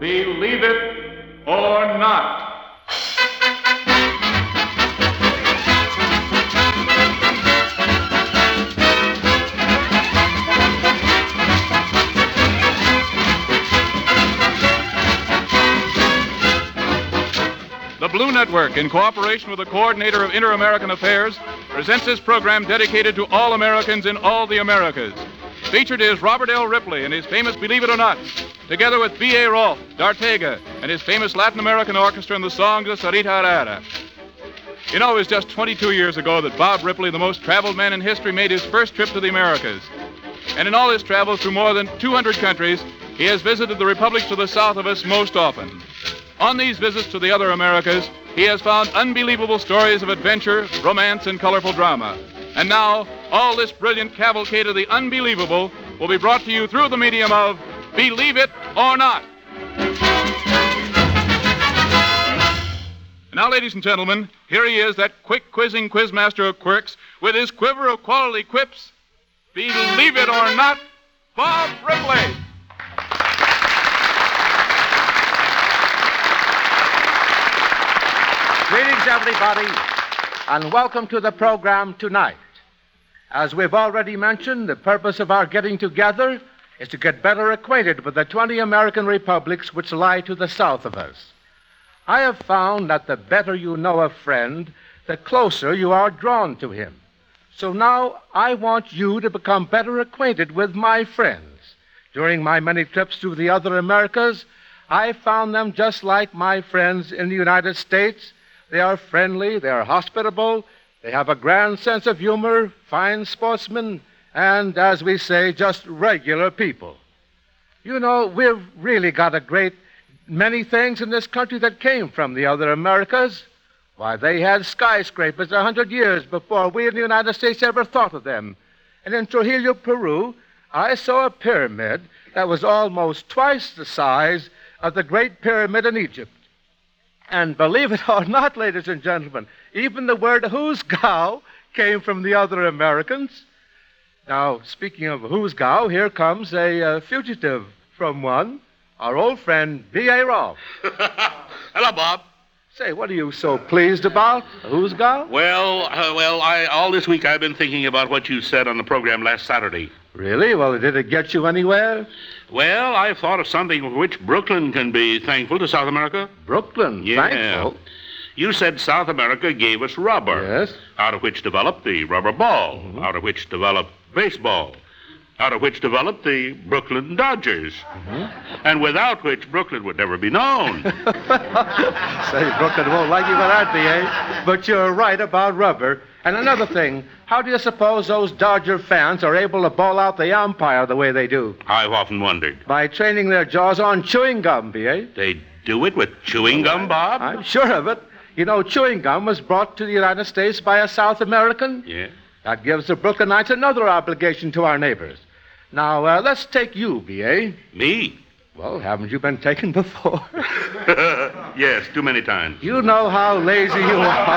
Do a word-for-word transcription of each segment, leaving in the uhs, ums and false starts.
Believe it or not. The Blue Network, in cooperation with the Coordinator of Inter-American Affairs, presents this program dedicated to all Americans in all the Americas. Featured is Robert L. Ripley and his famous Believe It or Not, together with B A. Rolfe, D'Artega, and his famous Latin American orchestra in the songs of Sarita Herrera. You know, it was just twenty-two years ago that Bob Ripley, the most traveled man in history, made his first trip to the Americas. And in all his travels through more than two hundred countries, he has visited the republics to the south of us most often. On these visits to the other Americas, he has found unbelievable stories of adventure, romance, and colorful drama. And now, all this brilliant cavalcade of the unbelievable will be brought to you through the medium of Believe It or Not. And now, ladies and gentlemen, here he is, that quick quizzing quizmaster of quirks, with his quiver of quality quips. Believe it or not, Bob Ripley. Greetings, everybody, and welcome to the program tonight. As we've already mentioned, the purpose of our getting together is to get better acquainted with the twenty American republics which lie to the south of us. I have found that the better you know a friend, the closer you are drawn to him. So now I want you to become better acquainted with my friends. During my many trips through the other Americas, I found them just like my friends in the United States. They are friendly, they are hospitable, they have a grand sense of humor, fine sportsmen, and, as we say, just regular people. You know, we've really got a great many things in this country that came from the other Americas. Why, they had skyscrapers a hundred years before we in the United States ever thought of them. And in Trujillo, Peru, I saw a pyramid that was almost twice the size of the Great Pyramid in Egypt. And believe it or not, ladies and gentlemen, even the word hoosgow came from the other Americans. Now, speaking of hoosgow, here comes a uh, fugitive from one, our old friend B A. Rolfe. Hello, Bob. Say, what are you so pleased about, hoosgow? Well, uh, well, I all this week I've been thinking about what you said on the program last Saturday. Really? Well, did it get you anywhere? Well, I've thought of something for which Brooklyn can be thankful to South America. Brooklyn? Yeah. Thankful? You said South America gave us rubber. Yes. Out of which developed the rubber ball. Mm-hmm. Out of which developed baseball. Out of which developed the Brooklyn Dodgers. Mm-hmm. And without which Brooklyn would never be known. Say, Brooklyn won't like you for that, B A. But you're right about rubber. And another thing, how do you suppose those Dodger fans are able to bowl out the umpire the way they do? I've often wondered. By training their jaws on chewing gum, B A. They do it with chewing gum, Bob? I'm sure of it. You know, chewing gum was brought to the United States by a South American. Yeah. That gives the Brooklynites another obligation to our neighbors. Now, uh, let's take you, B A. Me? Well, haven't you been taken before? Yes, too many times. You know how lazy you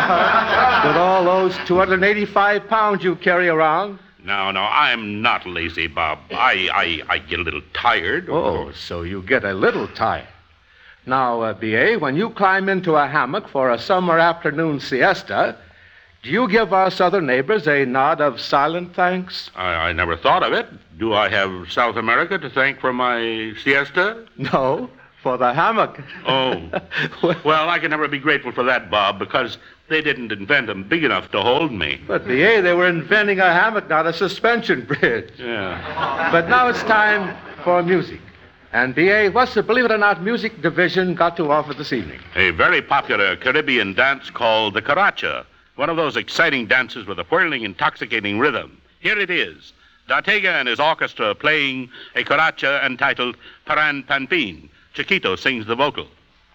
are with all those two hundred eighty-five pounds you carry around. No, no, I'm not lazy, Bob. I, I, I get a little tired. Oh, so you get a little tired. Now, uh, B A, when you climb into a hammock for a summer afternoon siesta, do you give our southern neighbors a nod of silent thanks? I, I never thought of it. Do I have South America to thank for my siesta? No, for the hammock. Oh. Well, I can never be grateful for that, Bob, because they didn't invent them big enough to hold me. But, B A, they were inventing a hammock, not a suspension bridge. Yeah. But now it's time for music. And, B A, what's the Believe It or Not music division got to offer this evening? A very popular Caribbean dance called the caracha. One of those exciting dances with a whirling, intoxicating rhythm. Here it is. D'Artega and his orchestra playing a caracha entitled Paran Panpin. Chiquito sings the vocal.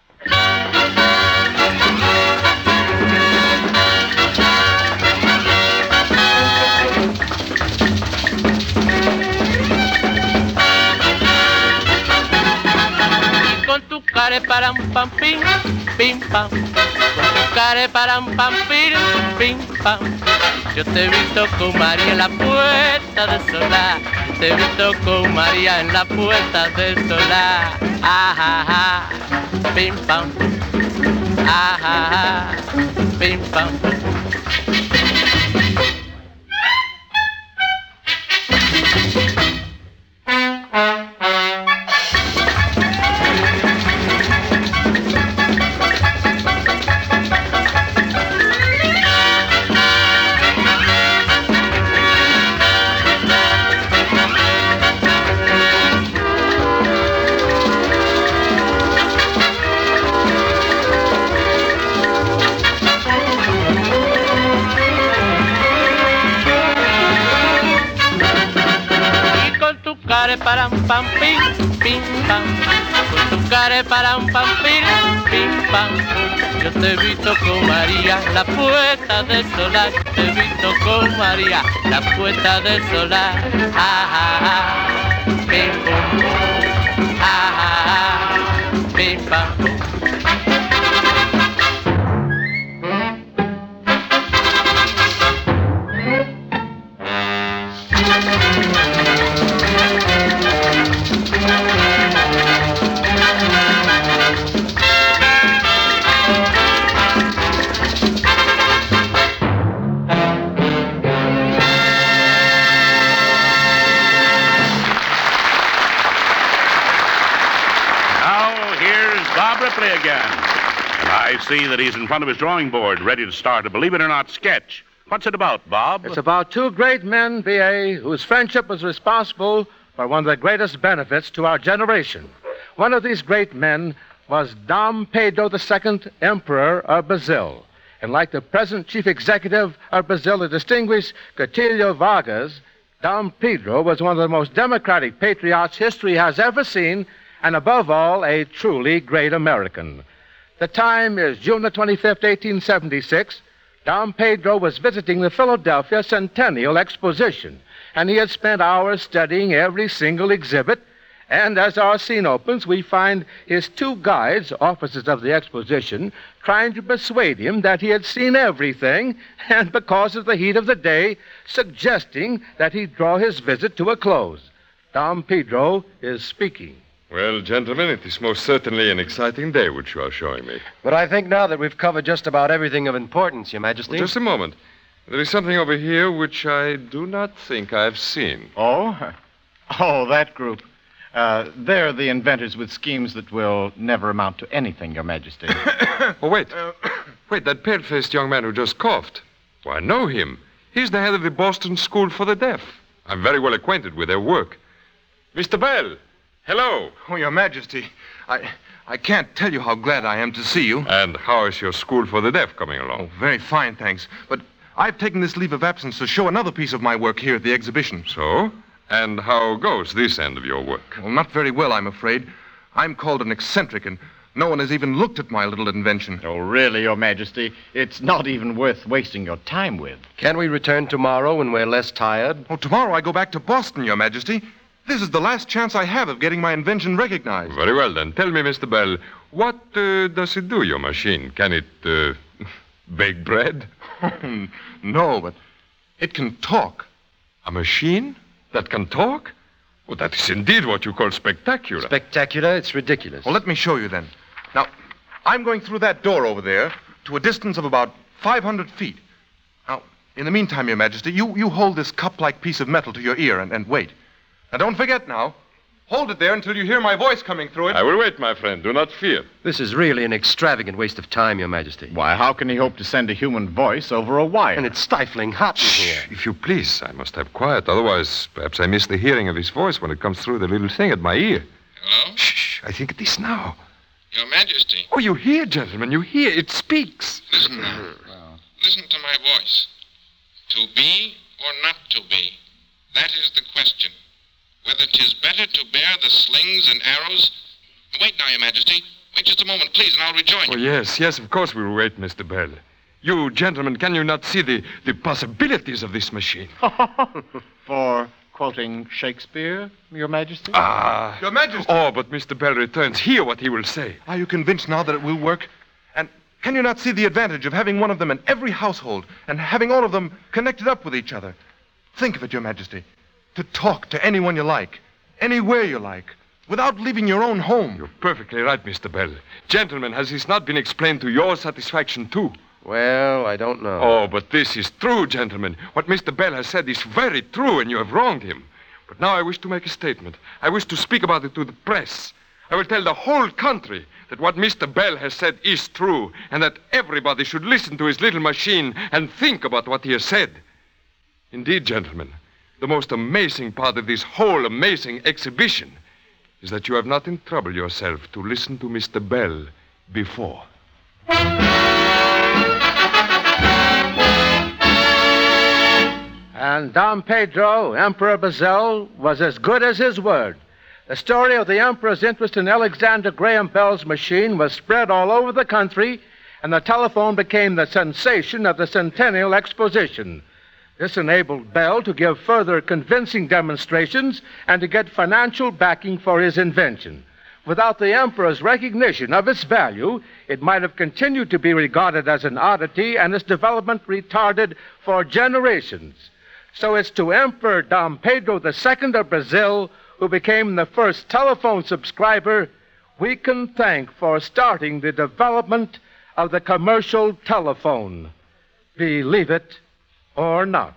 Con tu care param pam pim, pim pam. Con tu care param pam pim, pim pam. Yo te he visto con María en la puerta de Solá. te he visto con María en la puerta del solar. Ah, ah, ah, pim pam. Ah, ah, ah, pim pam. Care param pam pim pim pam, con tu care param pam pim pim pam. Yo te he visto con María la puerta del solar, te he visto con María la puerta del solar. Ah ah ah, pim pum pum, ah ah ah, pim pam pum. Ripley again. And I see that he's in front of his drawing board, ready to start a Believe It or Not sketch. What's it about, Bob? It's about two great men, B A, whose friendship was responsible for one of the greatest benefits to our generation. One of these great men was Dom Pedro the Second, Emperor of Brazil. And like the present chief executive of Brazil, the distinguished Getulio Vargas, Dom Pedro was one of the most democratic patriots history has ever seen, and above all, a truly great American. The time is June the twenty-fifth, eighteen seventy-six. Dom Pedro was visiting the Philadelphia Centennial Exposition, and he had spent hours studying every single exhibit. And as our scene opens, we find his two guides, officers of the exposition, trying to persuade him that he had seen everything, and because of the heat of the day, suggesting that he draw his visit to a close. Dom Pedro is speaking. Well, gentlemen, it is most certainly an exciting day which you are showing me. But I think now that we've covered just about everything of importance, Your Majesty. Well, just a moment. There is something over here which I do not think I've seen. Oh? Oh, that group. Uh, they're the inventors with schemes that will never amount to anything, Your Majesty. Oh, wait. Wait, that pale-faced young man who just coughed. Well, I know him. He's the head of the Boston School for the Deaf. I'm very well acquainted with their work. Mister Bell. Hello. Oh, Your Majesty, I I can't tell you how glad I am to see you. And how is your school for the deaf coming along? Oh, very fine, thanks. But I've taken this leave of absence to show another piece of my work here at the exhibition. So? And how goes this end of your work? Well, not very well, I'm afraid. I'm called an eccentric, and no one has even looked at my little invention. Oh, really, Your Majesty? It's not even worth wasting your time with. Can we return tomorrow when we're less tired? Oh, tomorrow I go back to Boston, Your Majesty. This is the last chance I have of getting my invention recognized. Very well, then. Tell me, Mister Bell, what uh, does it do, your machine? Can it uh, bake bread? No, but it can talk. A machine that can talk? Well, that is indeed what you call spectacular. Spectacular? It's ridiculous. Well, let me show you then. Now, I'm going through that door over there to a distance of about five hundred feet. Now, in the meantime, Your Majesty, you, you hold this cup-like piece of metal to your ear and, and wait. Now, don't forget now. Hold it there until you hear my voice coming through it. I will wait, my friend. Do not fear. This is really an extravagant waste of time, Your Majesty. Why, how can he hope to send a human voice over a wire? And it's stifling hot in here. If you please, I must have quiet. Otherwise, perhaps I miss the hearing of his voice when it comes through the little thing at my ear. Hello? Shh, I think it is now. Your Majesty. Oh, you hear, gentlemen. You hear. It speaks. Listen now. Listen to my voice. To be or not to be? That is the question. Whether 'tis better to bear the slings and arrows... Wait now, Your Majesty. Wait just a moment, please, and I'll rejoin you. Oh, yes, yes, of course we will wait, Mister Bell. You gentlemen, can you not see the, the possibilities of this machine? For quoting Shakespeare, Your Majesty? Ah. Your Majesty. Oh, but Mister Bell returns. Hear what he will say. Are you convinced now that it will work? And can you not see the advantage of having one of them in every household and having all of them connected up with each other? Think of it, Your Majesty. to talk to anyone you like, anywhere you like, without leaving your own home. You're perfectly right, Mister Bell. Gentlemen, has this not been explained to your satisfaction, too? Well, I don't know. Oh, but this is true, gentlemen. What Mister Bell has said is very true, and you have wronged him. But now I wish to make a statement. I wish to speak about it to the press. I will tell the whole country that what Mister Bell has said is true, and that everybody should listen to his little machine and think about what he has said. Indeed, gentlemen, the most amazing part of this whole amazing exhibition is that you have not troubled yourself to listen to Mister Bell before. And Dom Pedro, Emperor Bazel, was as good as his word. The story of the Emperor's interest in Alexander Graham Bell's machine was spread all over the country, and the telephone became the sensation of the Centennial Exposition. This enabled Bell to give further convincing demonstrations and to get financial backing for his invention. Without the Emperor's recognition of its value, it might have continued to be regarded as an oddity and its development retarded for generations. So it's to Emperor Dom Pedro the Second of Brazil, who became the first telephone subscriber, we can thank for starting the development of the commercial telephone. Believe it or not.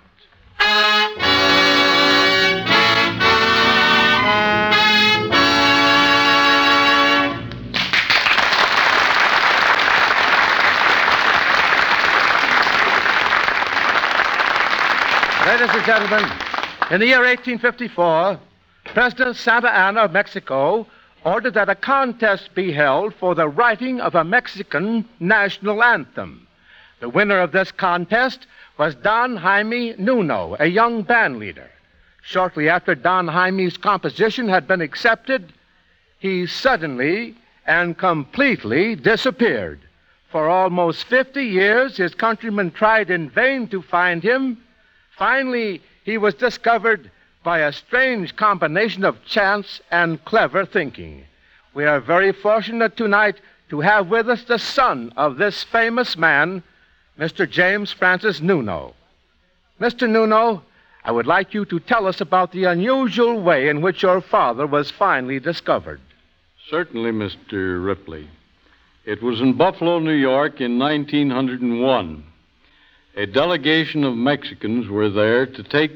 Ladies and gentlemen, in the year eighteen fifty-four, President Santa Anna of Mexico ordered that a contest be held for the writing of a Mexican national anthem. The winner of this contest was Don Jaime Nuno, a young band leader. Shortly after Don Jaime's composition had been accepted, he suddenly and completely disappeared. For almost fifty years, his countrymen tried in vain to find him. Finally, he was discovered by a strange combination of chance and clever thinking. We are very fortunate tonight to have with us the son of this famous man, Mister James Francis Nuno. Mister Nuno, I would like you to tell us about the unusual way in which your father was finally discovered. Certainly, Mister Ripley. It was in Buffalo, New York in nineteen oh one. A delegation of Mexicans were there to take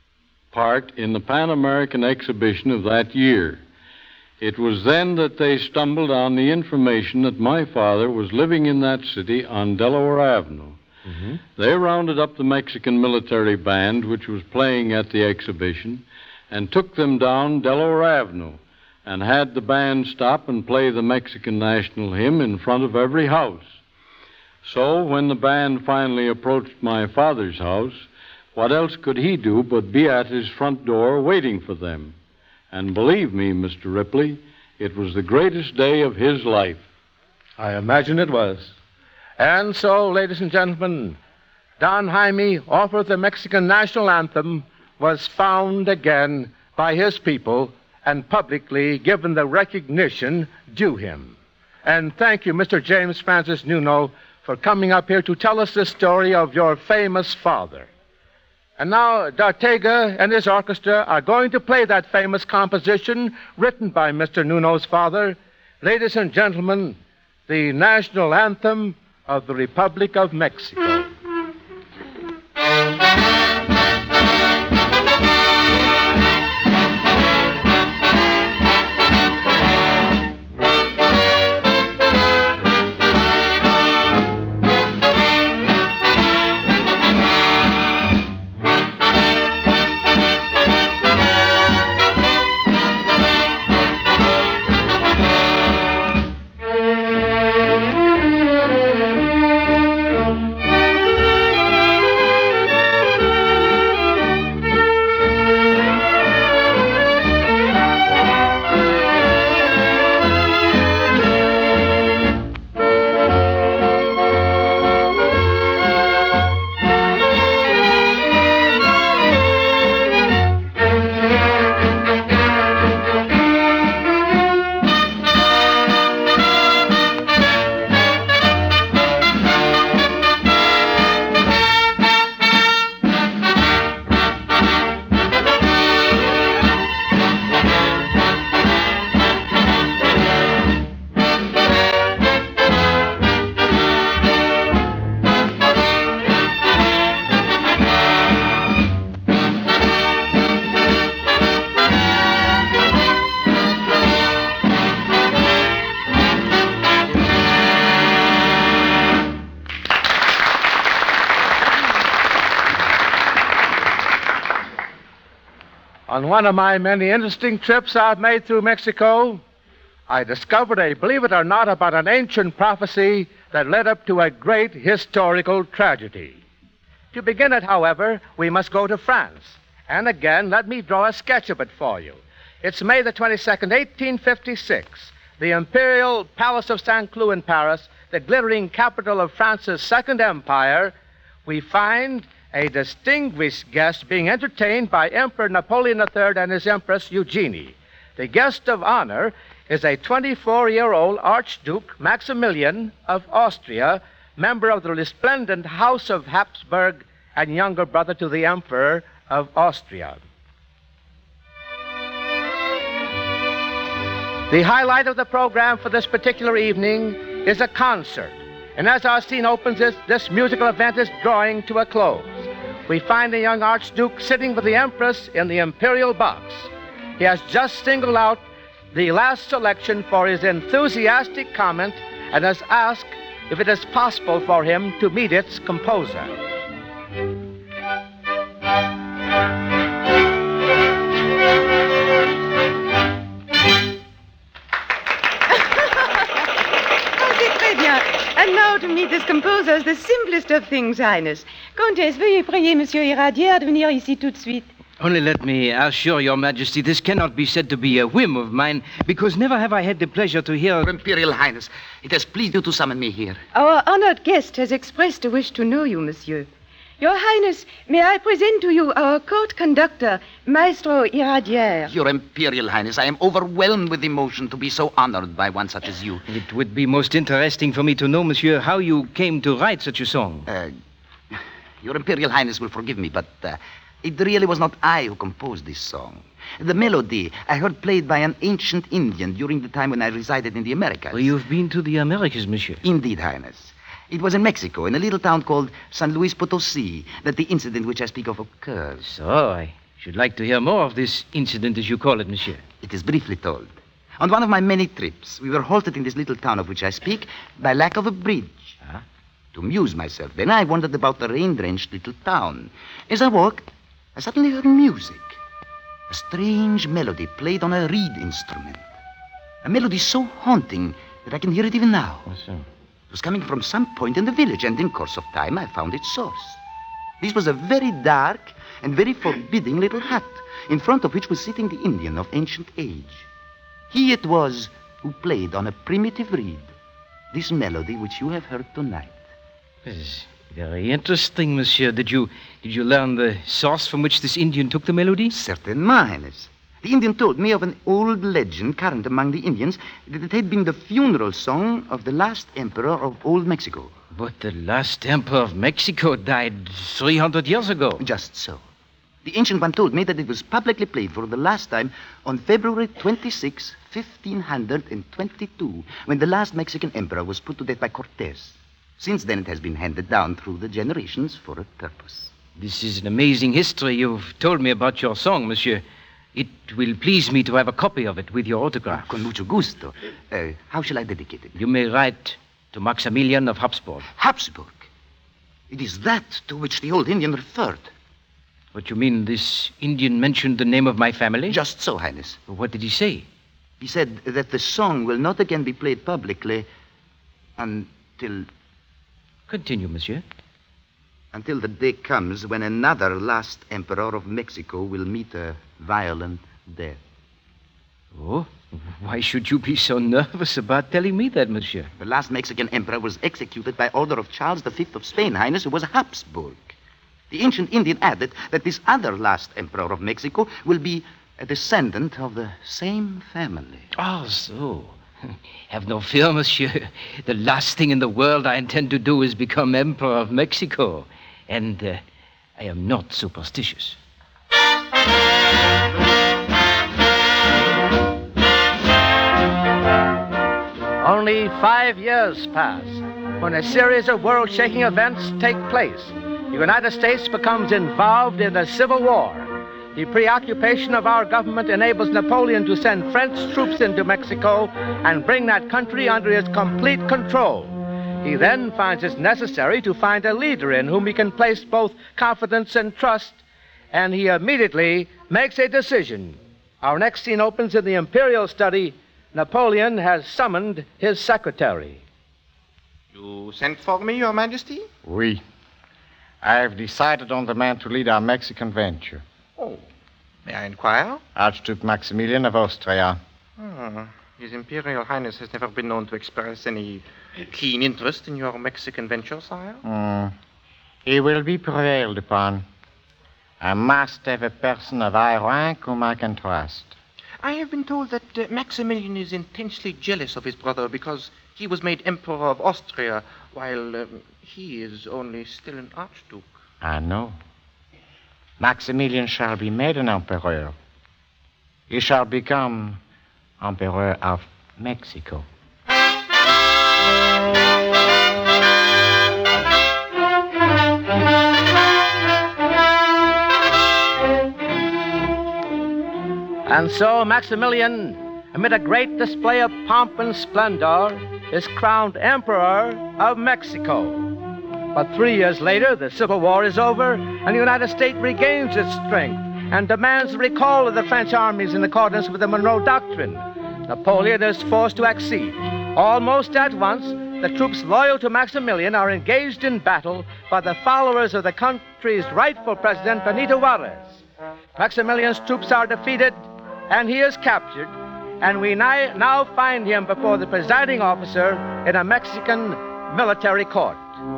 part in the Pan American exhibition of that year. It was then that they stumbled on the information that my father was living in that city on Delaware Avenue. Mm-hmm. They rounded up the Mexican military band, which was playing at the exhibition, and took them down Delaware Avenue and had the band stop and play the Mexican national hymn in front of every house. So when the band finally approached my father's house, what else could he do but be at his front door waiting for them? And believe me, Mister Ripley, it was the greatest day of his life. I imagine it was. And so, ladies and gentlemen, Don Jaime, author of the Mexican national anthem, was found again by his people and publicly given the recognition due him. And thank you, Mister James Francis Nuno, for coming up here to tell us the story of your famous father. And now D'Artega and his orchestra are going to play that famous composition written by Mister Nuno's father. Ladies and gentlemen, the national anthem of the Republic of Mexico. On one of my many interesting trips I've made through Mexico, I discovered a, believe it or not, about an ancient prophecy that led up to a great historical tragedy. To begin it, however, we must go to France. And again, let me draw a sketch of it for you. It's May the twenty-second, eighteen fifty-six. The Imperial Palace of Saint Cloud in Paris, the glittering capital of France's Second Empire, we find a distinguished guest being entertained by Emperor Napoleon the Third and his Empress Eugenie. The guest of honor is a twenty-four-year-old Archduke Maximilian of Austria, member of the resplendent House of Habsburg and younger brother to the Emperor of Austria. The highlight of the program for this particular evening is a concert. And as our scene opens, this, this musical event is drawing to a close. We find the young Archduke sitting with the Empress in the Imperial box. He has just singled out the last selection for his enthusiastic comment and has asked if it is possible for him to meet its composer. And now to meet this composer is the simplest of things, Highness. Comtesse, veuillez prier Monsieur Iradier de venir ici tout de suite. Only let me assure your Majesty, this cannot be said to be a whim of mine, because never have I had the pleasure to hear... Your Imperial Highness, it has pleased you to summon me here. Our honored guest has expressed a wish to know you, Monsieur. Your Highness, may I present to you our court conductor, Maestro Iradier. Your Imperial Highness, I am overwhelmed with emotion to be so honored by one such as you. It would be most interesting for me to know, Monsieur, how you came to write such a song. Uh, Your Imperial Highness will forgive me, but uh, it really was not I who composed this song. The melody I heard played by an ancient Indian during the time when I resided in the Americas. Well, you've been to the Americas, Monsieur. Indeed, Highness. It was in Mexico, in a little town called San Luis Potosi, that the incident which I speak of occurs. So, I should like to hear more of this incident, as you call it, Monsieur. It is briefly told. On one of my many trips, we were halted in this little town of which I speak by lack of a bridge. Huh? To amuse myself, then I wandered about the rain-drenched little town. As I walked, I suddenly heard music. A strange melody played on a reed instrument. A melody so haunting that I can hear it even now. What's so? It was coming from some point in the village, and in course of time, I found its source. This was a very dark and very forbidding little hut, in front of which was sitting the Indian of ancient age. He it was who played on a primitive reed this melody which you have heard tonight. This is very interesting, Monsieur. Did you did you learn the source from which this Indian took the melody? Certainement, Highness. The Indian told me of an old legend current among the Indians that it had been the funeral song of the last emperor of old Mexico. But the last emperor of Mexico died three hundred years ago. Just so. The ancient one told me that it was publicly played for the last time on February twenty-sixth, fifteen twenty-two, when the last Mexican emperor was put to death by Cortez. Since then, it has been handed down through the generations for a purpose. This is an amazing history you've told me about your song, Monsieur. It will please me to have a copy of it with your autograph. Con mucho gusto. Uh, how shall I dedicate it? You may write to Maximilian of Habsburg. Habsburg? It is that to which the old Indian referred. What you mean, this Indian mentioned the name of my family? Just so, Highness. What did he say? He said that the song will not again be played publicly until... Continue, Monsieur. Until the day comes when another last emperor of Mexico will meet a violent death. Oh, why should you be so nervous about telling me that, Monsieur? The last Mexican emperor was executed by order of Charles the Fifth of Spain, Highness, who was a Habsburg. The ancient Indian added that this other last emperor of Mexico will be a descendant of the same family. Oh, so. Have no fear, Monsieur. The last thing in the world I intend to do is become Emperor of Mexico. And uh, I am not superstitious. Only five years pass when a series of world-shaking events take place. The United States becomes involved in a civil war. The preoccupation of our government enables Napoleon to send French troops into Mexico and bring that country under his complete control. He then finds it necessary to find a leader in whom he can place both confidence and trust, and he immediately makes a decision. Our next scene opens in the imperial study. Napoleon has summoned his secretary. You sent for me, Your Majesty? Oui. I have decided on the man to lead our Mexican venture. Oh. May I inquire? Archduke Maximilian of Austria. Hmm. His Imperial Highness has never been known to express any keen interest in your Mexican venture, sire? Hmm. He will be prevailed upon. I must have a person of high rank whom I can trust. I have been told that uh, Maximilian is intensely jealous of his brother because he was made Emperor of Austria while um, he is only still an Archduke. I know. Maximilian shall be made an emperor. He shall become Emperor of Mexico. And so Maximilian, amid a great display of pomp and splendor, is crowned Emperor of Mexico. But three years later, the Civil War is over, and the United States regains its strength and demands the recall of the French armies in accordance with the Monroe Doctrine. Napoleon is forced to accede. Almost at once, the troops loyal to Maximilian are engaged in battle by the followers of the country's rightful president, Benito Juarez. Maximilian's troops are defeated, and he is captured, and we ni- now find him before the presiding officer in a Mexican military court.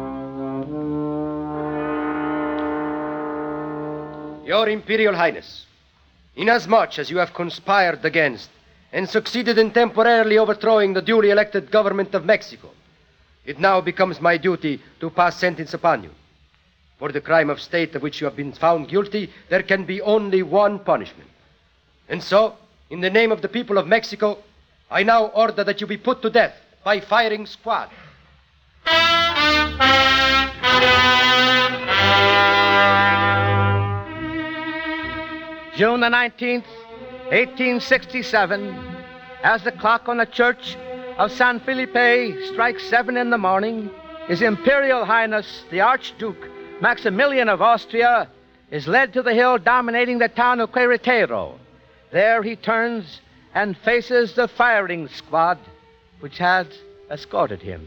Your Imperial Highness, inasmuch as you have conspired against and succeeded in temporarily overthrowing the duly elected government of Mexico, it now becomes my duty to pass sentence upon you. For the crime of state of which you have been found guilty, there can be only one punishment. And so, in the name of the people of Mexico, I now order that you be put to death by firing squad. June the nineteenth, eighteen sixty-seven, as the clock on the church of San Felipe strikes seven in the morning, His Imperial Highness, the Archduke Maximilian of Austria, is led to the hill dominating the town of Queretaro. There he turns and faces the firing squad which has escorted him.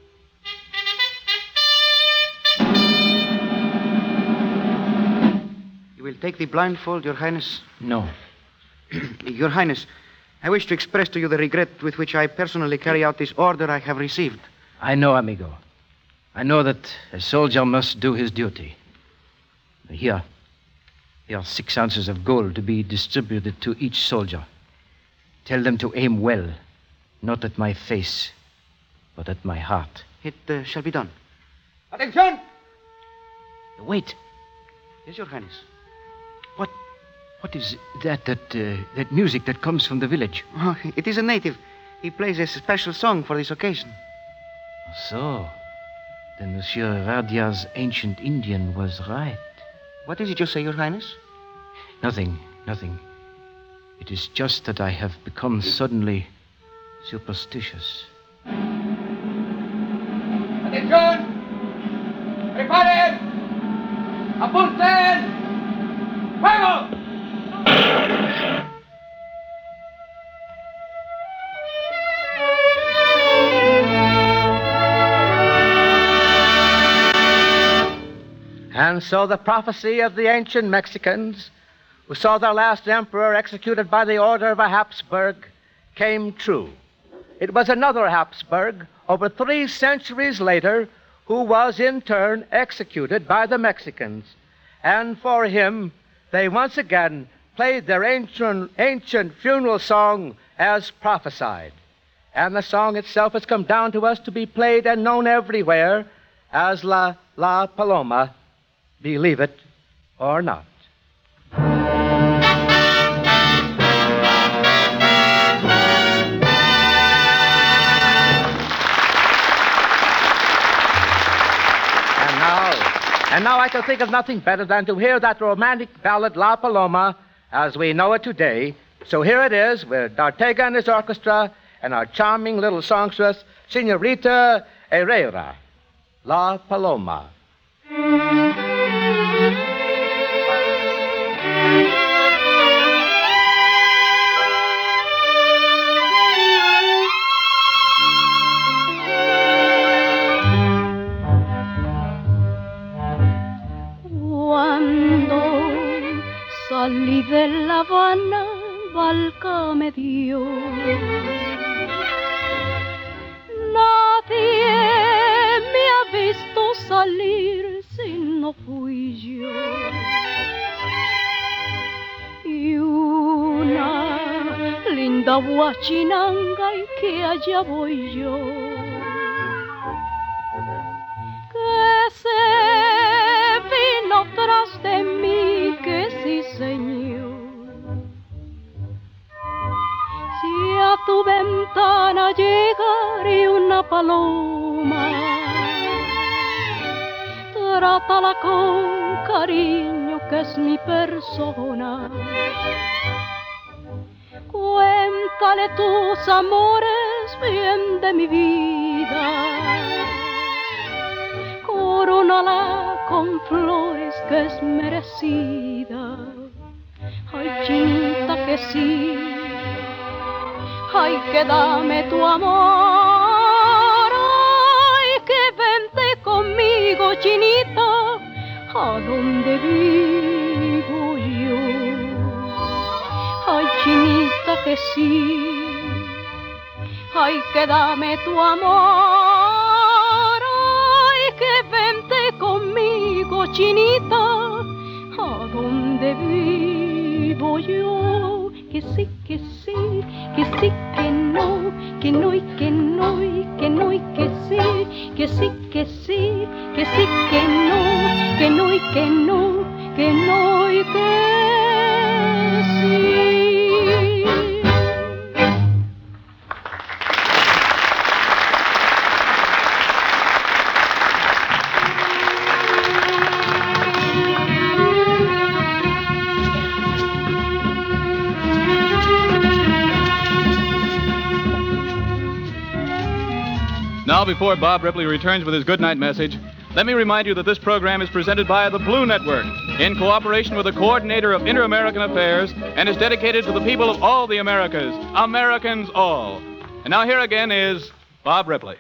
You will take the blindfold, Your Highness? No. Your Highness, I wish to express to you the regret with which I personally carry out this order I have received. I know, amigo. I know that a soldier must do his duty. Here, here are six ounces of gold to be distributed to each soldier. Tell them to aim well, not at my face, but at my heart. It uh, shall be done. Attention! Wait. Yes, Your Highness. What, what is that, that, uh, that music that comes from the village? Oh, it is a native. He plays a special song for this occasion. So, then Monsieur Radia's ancient Indian was right. What is it you say, Your Highness? Nothing, nothing. It is just that I have become suddenly superstitious. Attention! Preparen! Apunten! Fuego! And so the prophecy of the ancient Mexicans, who saw their last emperor executed by the order of a Habsburg, came true. It was another Habsburg, over three centuries later, who was in turn executed by the Mexicans. And for him, they once again played their ancient, ancient funeral song as prophesied. And the song itself has come down to us to be played and known everywhere as La La Paloma, believe it or not. And now I can think of nothing better than to hear that romantic ballad, La Paloma, as we know it today. So here it is with D'Artega and his orchestra and our charming little songstress, Senorita Herrera, La Paloma. Huachinanga y que allá voy yo. Que se vino tras de mí, que sí, señor. Si a tu ventana llegare una paloma, trátala con cariño, que es mi persona. Cuéntale tus amores bien de mi vida. Corónala con flores, que es merecida. Ay, chinita, que sí. Ay, que dame tu amor. Ay, que vente conmigo, chinita, a donde vivo yo. Ay, chinita, que sí. Ay, que dame tu amor. Ay, que vente conmigo, chinita, a donde vivo yo. Que sí, que sí, que sí, que no, que no y que no y que no y que sí, que sí, que sí, que sí, que no, que no y que no, que no y que sí. Now, before Bob Ripley returns with his goodnight message, let me remind you that this program is presented by the Blue Network in cooperation with the Coordinator of Inter-American Affairs and is dedicated to the people of all the Americas, Americans all. And now here again is Bob Ripley.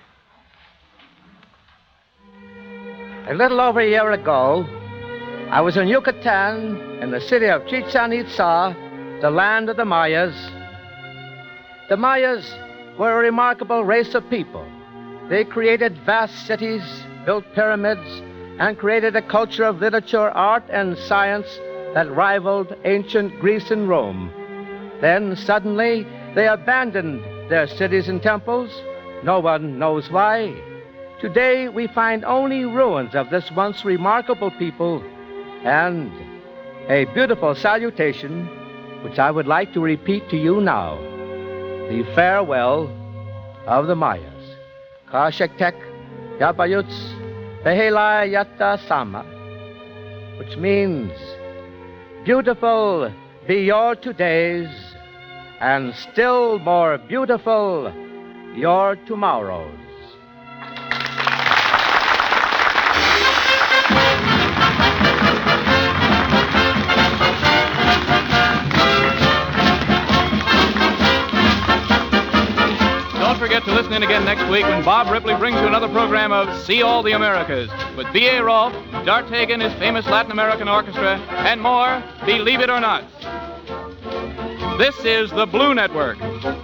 A little over a year ago, I was in Yucatan, in the city of Chichen Itza, the land of the Mayas. The Mayas were a remarkable race of people. They created vast cities, built pyramids, and created a culture of literature, art, and science that rivaled ancient Greece and Rome. Then, suddenly, they abandoned their cities and temples. No one knows why. Today, we find only ruins of this once remarkable people and a beautiful salutation, which I would like to repeat to you now. The farewell of the Mayas. Kashektek Yabayuts Behela Yata Sama, which means beautiful be your todays and still more beautiful your tomorrows. Don't forget to listen in again next week when Bob Ripley brings you another program of See All the Americas with B A. Rolfe, D'Artega, his famous Latin American orchestra, and more, believe it or not. This is the Blue Network.